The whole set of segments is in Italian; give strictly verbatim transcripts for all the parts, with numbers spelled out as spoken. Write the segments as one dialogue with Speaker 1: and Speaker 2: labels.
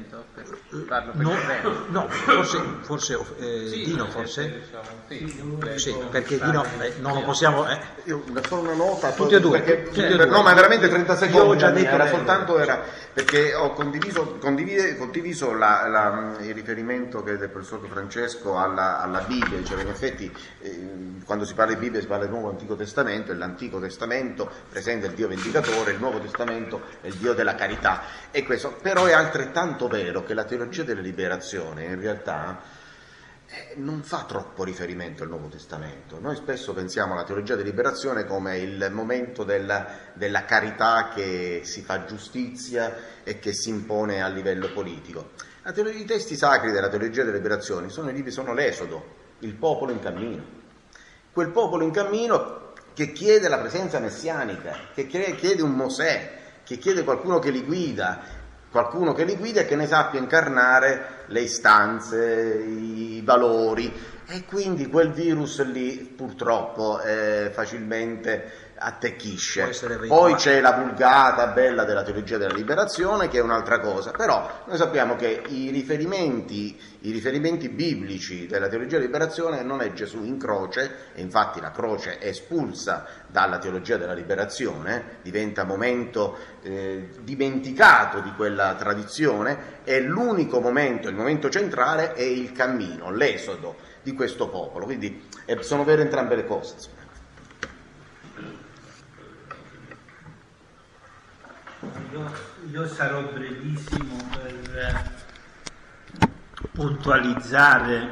Speaker 1: Testamento? Per farlo per
Speaker 2: no,
Speaker 1: bene.
Speaker 2: no, forse, forse eh,
Speaker 1: Sì,
Speaker 2: Dino,
Speaker 1: sì,
Speaker 2: forse?
Speaker 1: diciamo, sì,
Speaker 2: Sì, perché Dino eh, non lo possiamo... Eh.
Speaker 3: Io solo una nota,
Speaker 2: Tutti e due,
Speaker 3: perché,
Speaker 2: tutti e
Speaker 3: per,
Speaker 2: due.
Speaker 3: no, ma veramente trenta secondi.
Speaker 2: Io ho già detto
Speaker 3: era
Speaker 2: bene.
Speaker 3: soltanto era perché ho condiviso, condivide, condiviso la, la, il riferimento che del professor Francesco alla, alla Bibbia, cioè in effetti eh, quando si parla di Bibbia si parla del Nuovo e Antico Testamento, e l'Antico Testamento presenta il Dio vendicatore, il Nuovo Testamento è il Dio della carità, e questo però è altrettanto vero che la teologia della liberazione in realtà non fa troppo riferimento al Nuovo Testamento. Noi spesso pensiamo alla teologia della liberazione come il momento della, della carità che si fa giustizia e che si impone a livello politico. La teologia, i testi sacri della teologia della liberazione sono i libri, sono l'Esodo, il popolo in cammino. Quel popolo in cammino che chiede la presenza messianica, che chiede un Mosè, che chiede qualcuno che li guida, qualcuno che li guida e che ne sappia incarnare le istanze, i valori, e quindi quel virus lì purtroppo eh, facilmente attecchisce. Poi c'è la vulgata bella della teologia della liberazione, che è un'altra cosa, però noi sappiamo che i riferimenti, i riferimenti biblici della teologia della liberazione non è Gesù in croce, e infatti la croce è espulsa dalla teologia della liberazione, diventa momento eh, dimenticato di quella tradizione, e l'unico momento, il momento centrale è il cammino, l'esodo di questo popolo, quindi eh, sono vere entrambe le cose, insomma.
Speaker 4: Io, io sarò brevissimo per puntualizzare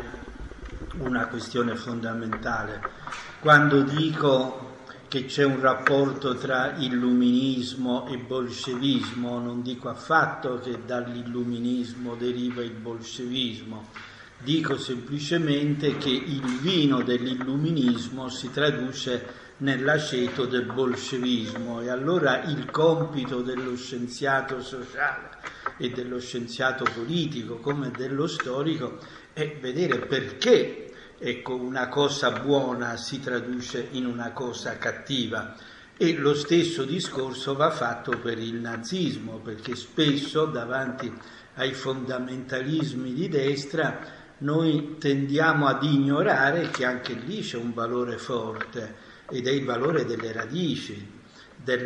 Speaker 4: una questione fondamentale. Quando dico che c'è un rapporto tra illuminismo e bolscevismo, non dico affatto che dall'illuminismo deriva il bolscevismo, dico semplicemente che il vino dell'illuminismo si traduce nell'aceto del bolscevismo, e allora il compito dello scienziato sociale e dello scienziato politico come dello storico è vedere perché, ecco, una cosa buona si traduce in una cosa cattiva. E lo stesso discorso va fatto per il nazismo, perché spesso davanti ai fondamentalismi di destra noi tendiamo ad ignorare che anche lì c'è un valore forte, ed è il valore delle radici, del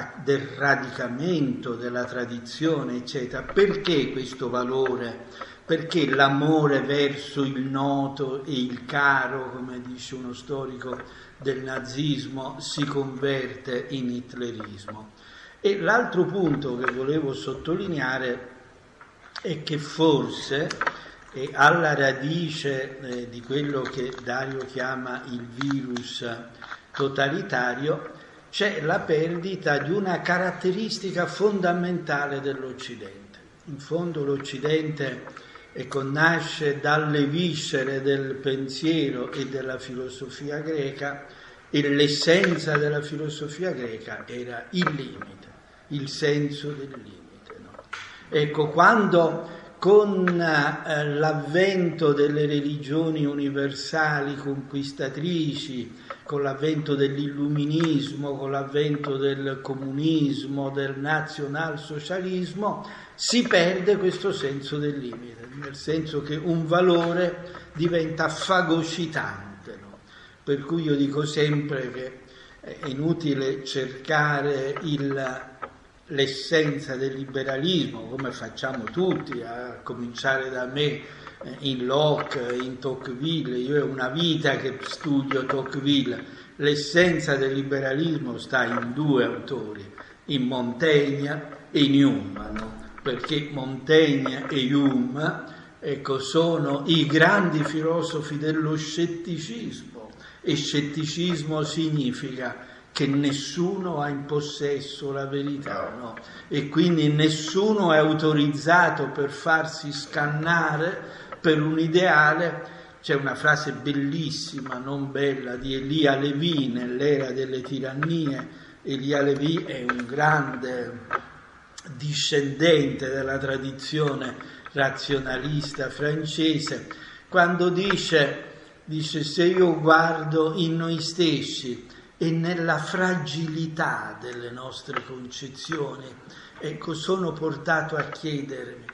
Speaker 4: radicamento, della tradizione, eccetera. Perché questo valore? Perché l'amore verso il noto e il caro, come dice uno storico del nazismo, si converte in hitlerismo. E l'altro punto che volevo sottolineare è che forse e alla radice eh, di quello che Dario chiama il virus totalitario c'è la perdita di una caratteristica fondamentale dell'Occidente. In fondo l'Occidente ecco, nasce dalle viscere del pensiero e della filosofia greca, e l'essenza della filosofia greca era il limite, il senso del limite. No? Ecco, quando con eh, l'avvento delle religioni universali conquistatrici, con l'avvento dell'illuminismo, con l'avvento del comunismo, del nazionalsocialismo, si perde questo senso del limite, nel senso che un valore diventa fagocitante. No? Per cui io dico sempre che è inutile cercare il... l'essenza del liberalismo, come facciamo tutti, a cominciare da me, in Locke, in Tocqueville. Io è una vita che studio Tocqueville. L'essenza del liberalismo sta in due autori, in Montaigne e in Hume, no? Perché Montaigne e Hume ecco, sono i grandi filosofi dello scetticismo, e scetticismo significa che nessuno ha in possesso la verità, no? E quindi nessuno è autorizzato per farsi scannare per un ideale. C'è una frase bellissima, non bella, di Elia Levi nell'era delle tirannie. Elia Levi è un grande discendente della tradizione razionalista francese, quando dice, dice se io guardo in noi stessi e nella fragilità delle nostre concezioni, ecco, sono portato a chiedermi,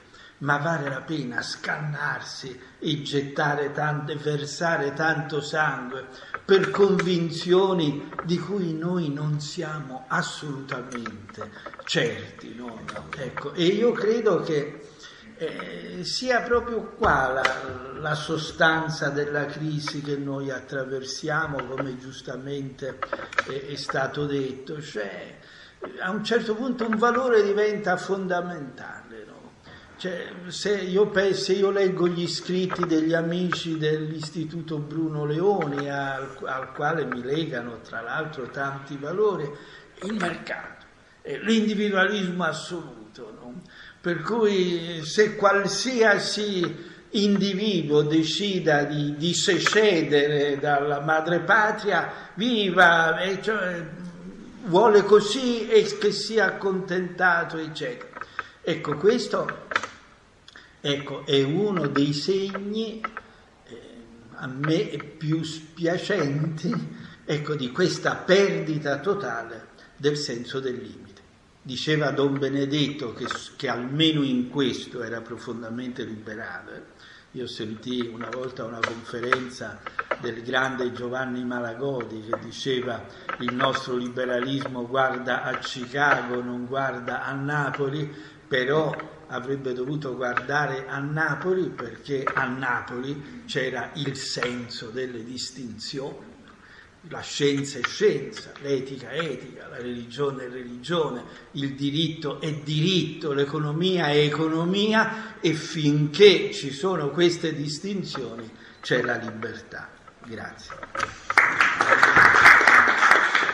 Speaker 4: ma vale la pena scannarsi e gettare tante, versare tanto sangue per convinzioni di cui noi non siamo assolutamente certi, no? No. Ecco, e io credo che eh, sia proprio qua la, la sostanza della crisi che noi attraversiamo, come giustamente eh, è stato detto, cioè a un certo punto un valore diventa fondamentale, no? Cioè, se, io, se io leggo gli scritti degli amici dell'Istituto Bruno Leoni, al, al quale mi legano tra l'altro tanti valori, il mercato, eh, l'individualismo assoluto, no? Per cui se qualsiasi individuo decida di, di secedere dalla madrepatria, viva, e cioè, vuole così e che sia accontentato, eccetera. Ecco, questo ecco, è uno dei segni eh, a me più spiacenti, ecco, di questa perdita totale del senso del limite. Diceva Don Benedetto che, che almeno in questo era profondamente liberale. Io sentii una volta una conferenza del grande Giovanni Malagodi che diceva: il nostro liberalismo guarda a Chicago, non guarda a Napoli, però avrebbe dovuto guardare a Napoli, perché a Napoli c'era il senso delle distinzioni. La scienza è scienza, l'etica è etica, la religione è religione, il diritto è diritto, l'economia è economia, e finché ci sono queste distinzioni c'è la libertà. Grazie.